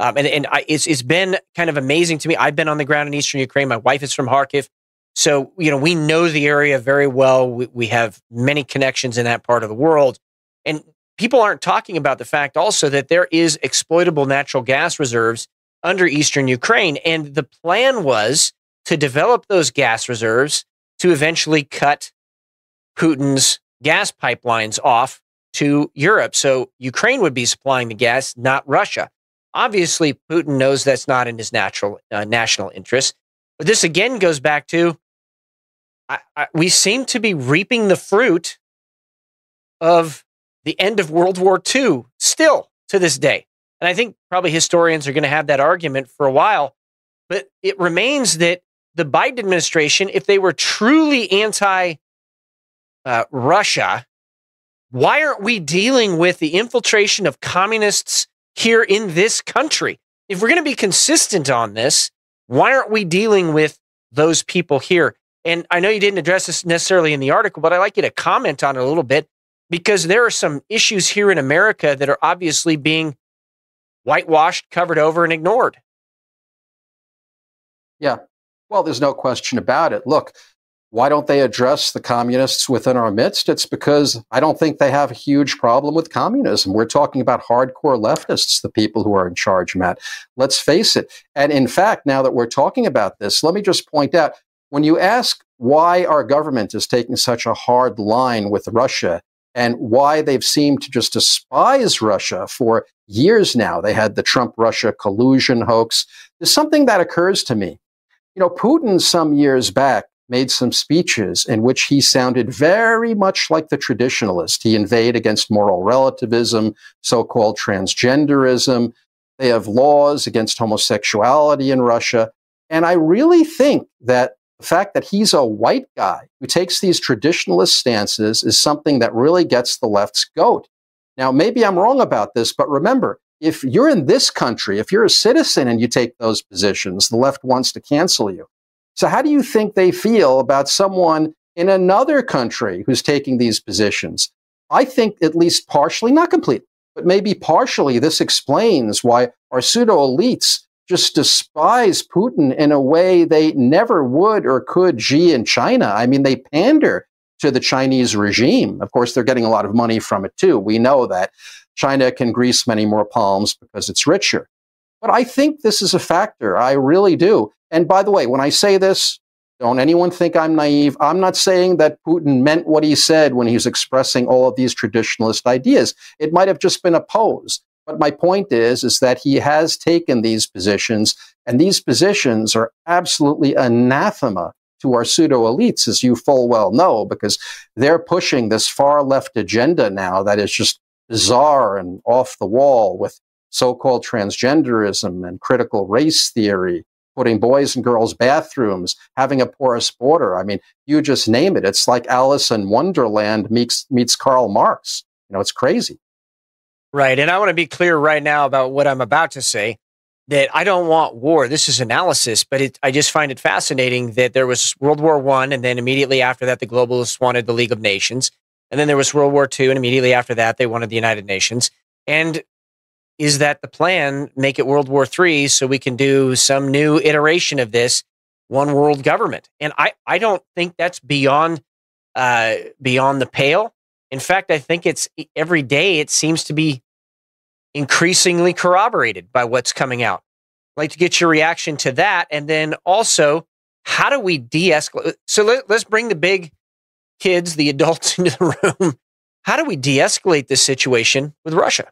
It's been kind of amazing to me. I've been on the ground in Eastern Ukraine. My wife is from Kharkiv. So, we know the area very well. We have many connections in that part of the world. And people aren't talking about the fact also that there is exploitable natural gas reserves under Eastern Ukraine. And the plan was to develop those gas reserves to eventually cut Putin's gas pipelines off to Europe. So Ukraine would be supplying the gas, not Russia. Obviously, Putin knows that's not in his national interest. But this again goes back to, we seem to be reaping the fruit of the end of World War II still to this day. And I think probably historians are going to have that argument for a while. But it remains that the Biden administration, if they were truly anti-Russia, why aren't we dealing with the infiltration of communists here in this country? If we're going to be consistent on this, why aren't we dealing with those people here? And I know you didn't address this necessarily in the article, but I'd like you to comment on it a little bit, because there are some issues here in America that are obviously being whitewashed, covered over, and ignored. Yeah. Well, there's no question about it. Look, why don't they address the communists within our midst? It's because I don't think they have a huge problem with communism. We're talking about hardcore leftists, the people who are in charge, Matt. Let's face it. And in fact, now that we're talking about this, let me just point out, when you ask why our government is taking such a hard line with Russia and why they've seemed to just despise Russia for years now, they had the Trump-Russia collusion hoax, there's something that occurs to me. Putin some years back made some speeches in which he sounded very much like the traditionalist. He inveighed against moral relativism, so-called transgenderism. They have laws against homosexuality in Russia. And I really think that the fact that he's a white guy who takes these traditionalist stances is something that really gets the left's goat. Now, maybe I'm wrong about this, but remember, if you're in this country, if you're a citizen and you take those positions, the left wants to cancel you. So how do you think they feel about someone in another country who's taking these positions? I think at least partially, not completely, but maybe partially, this explains why our pseudo-elites just despise Putin in a way they never would or could Xi in China. I mean, they pander to the Chinese regime. Of course, they're getting a lot of money from it too. We know that China can grease many more palms because it's richer. But I think this is a factor. I really do. And by the way, when I say this, don't anyone think I'm naive. I'm not saying that Putin meant what he said when he was expressing all of these traditionalist ideas. It might have just been a pose. But my point is that he has taken these positions, and these positions are absolutely anathema to our pseudo-elites, as you full well know, because they're pushing this far-left agenda now that is just bizarre and off the wall, with so-called transgenderism and critical race theory, putting boys and girls bathrooms, having a porous border. I mean, you just name it. It's like Alice in Wonderland meets Karl Marx. You know, it's crazy. Right. And I want to be clear right now about what I'm about to say, that I don't want war. This is analysis, but I just find it fascinating that there was World War I, and then immediately after that, the globalists wanted the League of Nations. And then there was World War II, and immediately after that, they wanted the United Nations. And is that the plan? Make it World War III so we can do some new iteration of this one world government. And I don't think that's beyond the pale. In fact, I think it's every day it seems to be increasingly corroborated by what's coming out. I'd like to get your reaction to that. And then also, how do we de-escalate? So let's bring the big kids, the adults into the room. How do we de-escalate this situation with Russia?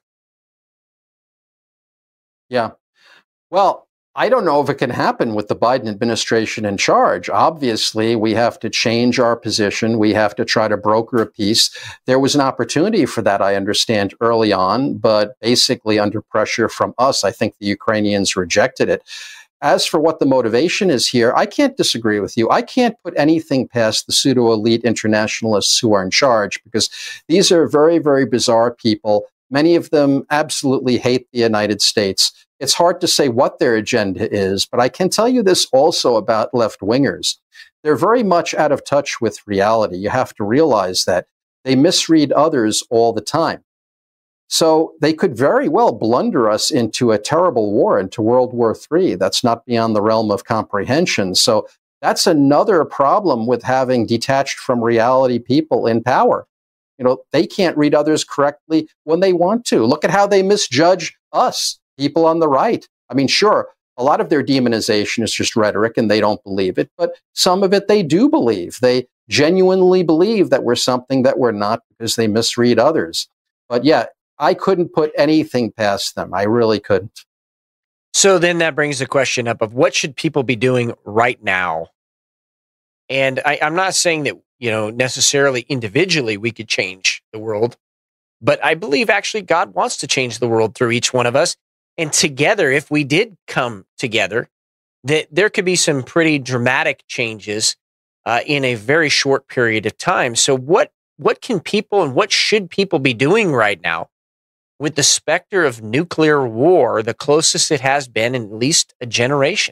Yeah. Well, I don't know if it can happen with the Biden administration in charge. Obviously, we have to change our position. We have to try to broker a peace. There was an opportunity for that, I understand, early on, but basically under pressure from us, I think the Ukrainians rejected it. As for what the motivation is here, I can't disagree with you. I can't put anything past the pseudo-elite internationalists who are in charge, because these are very, very bizarre people. Many of them absolutely hate the United States. It's hard to say what their agenda is, but I can tell you this also about left-wingers. They're very much out of touch with reality. You have to realize that they misread others all the time. So they could very well blunder us into a terrible war, into World War III. That's not beyond the realm of comprehension. So that's another problem with having detached from reality people in power. You know, they can't read others correctly when they want to. Look at how they misjudge us, people on the right. I mean, sure, a lot of their demonization is just rhetoric and they don't believe it, but some of it they do believe. They genuinely believe that we're something that we're not because they misread others. But yeah, I couldn't put anything past them. I really couldn't. So then that brings the question up of what should people be doing right now? And I'm not saying that, you know, necessarily individually we could change the world, but I believe actually God wants to change the world through each one of us. And together, if we did come together, that there could be some pretty dramatic changes in a very short period of time. So what can people and what should people be doing right now with the specter of nuclear war, the closest it has been in at least a generation?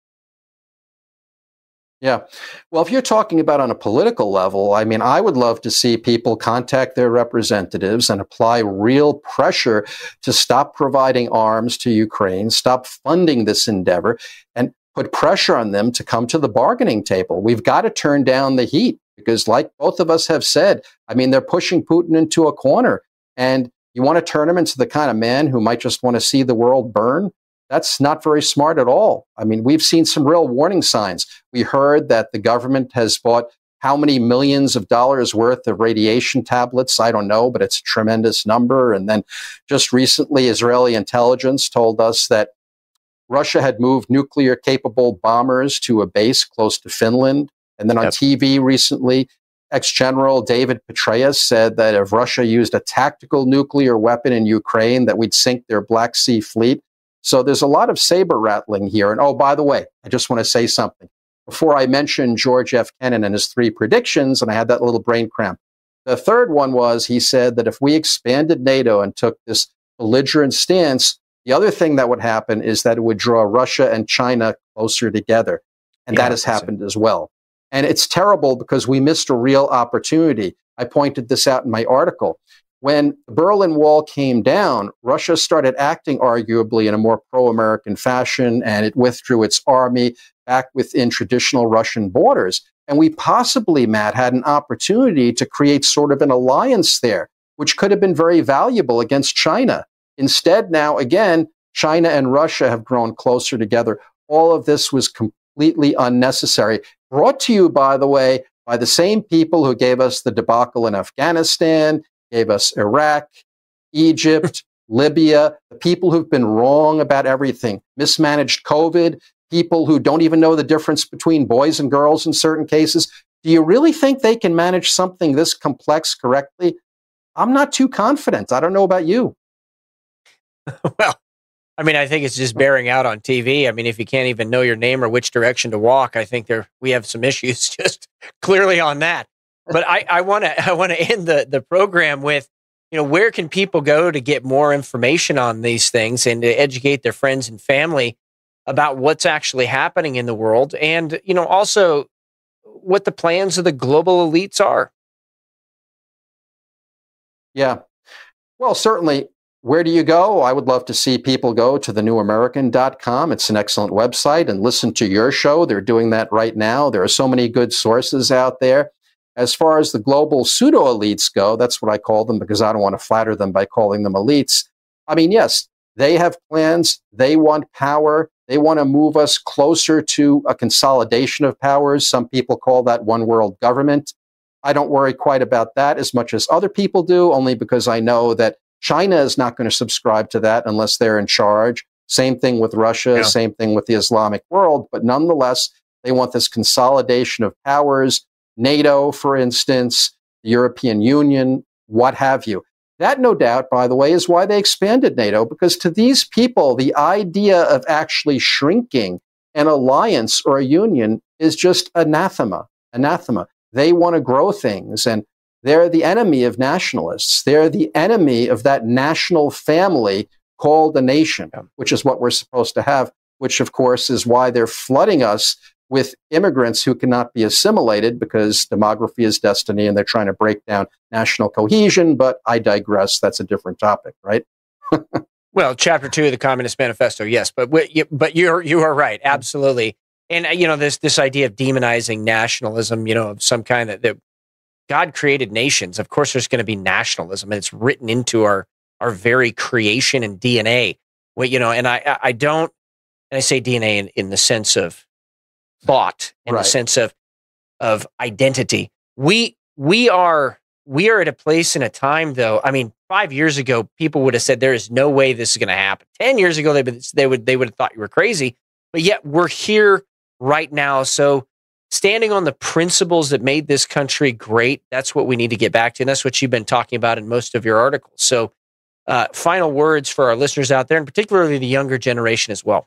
Yeah. Well, if you're talking about on a political level, I mean, I would love to see people contact their representatives and apply real pressure to stop providing arms to Ukraine, stop funding this endeavor, and put pressure on them to come to the bargaining table. We've got to turn down the heat because, like both of us have said, I mean, they're pushing Putin into a corner. And you want to turn him into the kind of man who might just want to see the world burn? That's not very smart at all. I mean, we've seen some real warning signs. We heard that the government has bought how many millions of dollars worth of radiation tablets? I don't know, but it's a tremendous number. And then just recently, Israeli intelligence told us that Russia had moved nuclear-capable bombers to a base close to Finland. And then on TV recently, ex-general David Petraeus said that if Russia used a tactical nuclear weapon in Ukraine, that we'd sink their Black Sea fleet. So there's a lot of saber rattling here. And oh, by the way, I just want to say something. Before I mentioned George F. Kennan and his 3 predictions, and I had that little brain cramp. The third one was he said that if we expanded NATO and took this belligerent stance, the other thing that would happen is that it would draw Russia and China closer together. And that has happened as well. And it's terrible because we missed a real opportunity. I pointed this out in my article. When the Berlin Wall came down, Russia started acting arguably in a more pro-American fashion, and it withdrew its army back within traditional Russian borders. And we possibly, Matt, had an opportunity to create sort of an alliance there, which could have been very valuable against China. Instead, now, again, China and Russia have grown closer together. All of this was completely unnecessary. Brought to you, by the way, by the same people who gave us the debacle in Afghanistan, gave us Iraq, Egypt, Libya, the people who've been wrong about everything, mismanaged COVID, people who don't even know the difference between boys and girls in certain cases. Do you really think they can manage something this complex correctly? I'm not too confident. I don't know about you. Well, I mean, I think it's just bearing out on TV. I mean, if you can't even know your name or which direction to walk, I think we have some issues just clearly on that. But I want to end the program with, where can people go to get more information on these things and to educate their friends and family about what's actually happening in the world, and also what the plans of the global elites are? Yeah. Well, certainly. Where do you go? I would love to see people go to thenewamerican.com. It's an excellent website, and listen to your show. They're doing that right now. There are so many good sources out there. As far as the global pseudo-elites go, that's what I call them because I don't want to flatter them by calling them elites. I mean, yes, they have plans. They want power. They want to move us closer to a consolidation of powers. Some people call that one world government. I don't worry quite about that as much as other people do, only because I know that China is not going to subscribe to that unless they're in charge. Same thing with Russia, Yeah. Same thing with the Islamic world. But nonetheless, they want this consolidation of powers, NATO, for instance, the European Union, what have you. That, no doubt, by the way, is why they expanded NATO, because to these people, the idea of actually shrinking an alliance or a union is just anathema. Anathema. They want to grow things, and they're the enemy of nationalists. They're the enemy of that national family called a nation, which is what we're supposed to have, which, of course, is why they're flooding us with immigrants who cannot be assimilated because demography is destiny and they're trying to break down national cohesion. But I digress. That's a different topic, right? Well, chapter 2 of the Communist Manifesto, yes, but you are right, absolutely. And this idea of demonizing nationalism, of some kind that God created nations. Of course, there's going to be nationalism, and it's written into our very creation and DNA. And I don't, and I say DNA in the sense of thought, in the sense of identity. We are at a place in a time, though. I mean, 5 years ago, people would have said there is no way this is going to happen. 10 years ago, they would have thought you were crazy. But yet we're here right now. So standing on the principles that made this country great, that's what we need to get back to. And that's what you've been talking about in most of your articles. So final words for our listeners out there, and particularly the younger generation as well.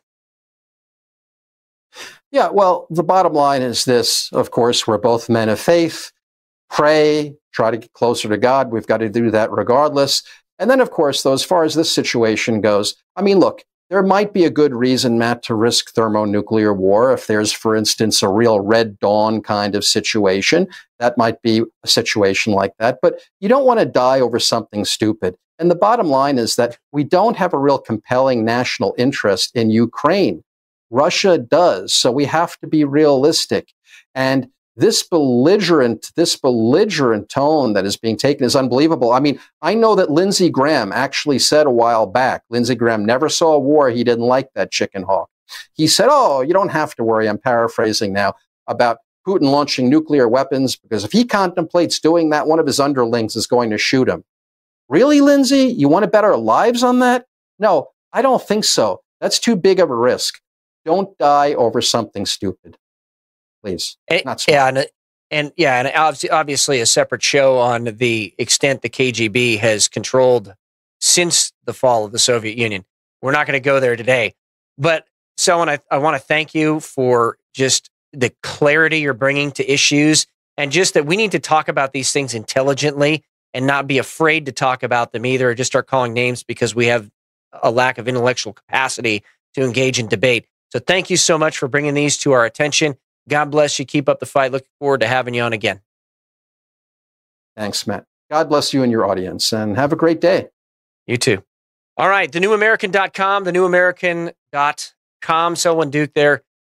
Yeah, well, the bottom line is this. Of course, we're both men of faith. Pray, try to get closer to God. We've got to do that regardless. And then, of course, though, as far as this situation goes, I mean, look, there might be a good reason, Matt, to risk thermonuclear war if there's, for instance, a real Red Dawn kind of situation. That might be a situation like that. But you don't want to die over something stupid. And the bottom line is that we don't have a real compelling national interest in Ukraine. Russia does. So we have to be realistic. And this belligerent tone that is being taken is unbelievable. I mean, I know that Lindsey Graham actually said a while back, Lindsey Graham never saw a war. He didn't like that chicken hawk. He said, oh, you don't have to worry, I'm paraphrasing now, about Putin launching nuclear weapons, because if he contemplates doing that, one of his underlings is going to shoot him. Really, Lindsey? You want to bet our lives on that? No, I don't think so. That's too big of a risk. Don't die over something stupid. Please. Not smart. And obviously a separate show on the extent the KGB has controlled since the fall of the Soviet Union. We're not going to go there today. But Selwyn, I want to thank you for just the clarity you're bringing to issues, and just that we need to talk about these things intelligently and not be afraid to talk about them either, or just start calling names because we have a lack of intellectual capacity to engage in debate. So thank you so much for bringing these to our attention. God bless you. Keep up the fight. Looking forward to having you on again. Thanks, Matt. God bless you and your audience, and have a great day. You too. All right. TheNewAmerican.com, TheNewAmerican.com. Selwyn Duke there.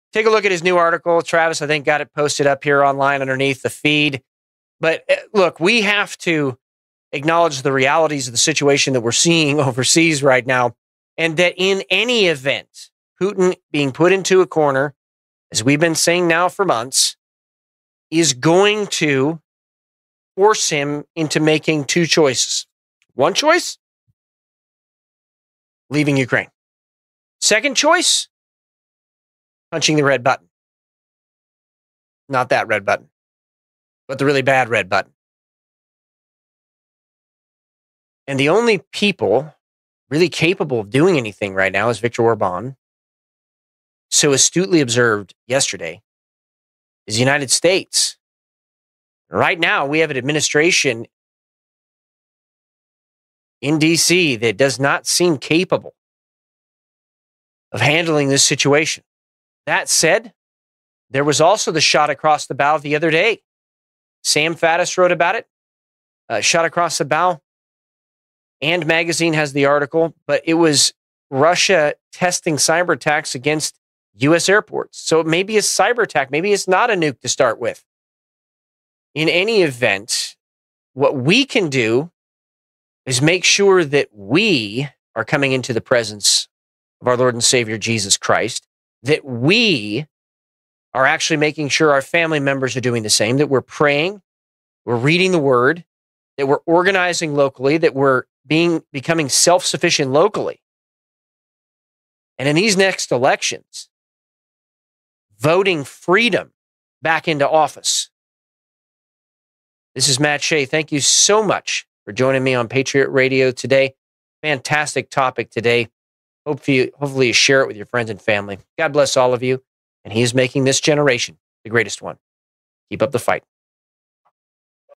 take a look at his new article. Travis, I think, got it posted up here online underneath the feed. But look, we have to acknowledge the realities of the situation that we're seeing overseas right now, and that in any event, Putin being put into a corner, as we've been saying now for months, is going to force him into making two choices. One choice, leaving Ukraine. Second choice, punching the red button. Not that red button, but the really bad red button. And the only people really capable of doing anything right now is Viktor Orban, so astutely observed yesterday, is the United States. Right now, we have an administration in D.C. that does not seem capable of handling this situation. That said, there was also the shot across the bow the other day. Sam Faddis wrote about it. Shot across the bow. And Magazine has the article, but it was Russia testing cyber attacks against U.S. airports. So it may be a cyber attack. Maybe it's not a nuke to start with. In any event, what we can do is make sure that we are coming into the presence of our Lord and Savior, Jesus Christ, that we are actually making sure our family members are doing the same, that we're praying, we're reading the word, that we're organizing locally, that we're becoming self-sufficient locally. And in these next elections, voting freedom back into office. This is Matt Shea. Thank you so much for joining me on Patriot Radio today. Fantastic topic today. Hopefully you share it with your friends and family. God bless all of you. And he is making this generation the greatest one. Keep up the fight.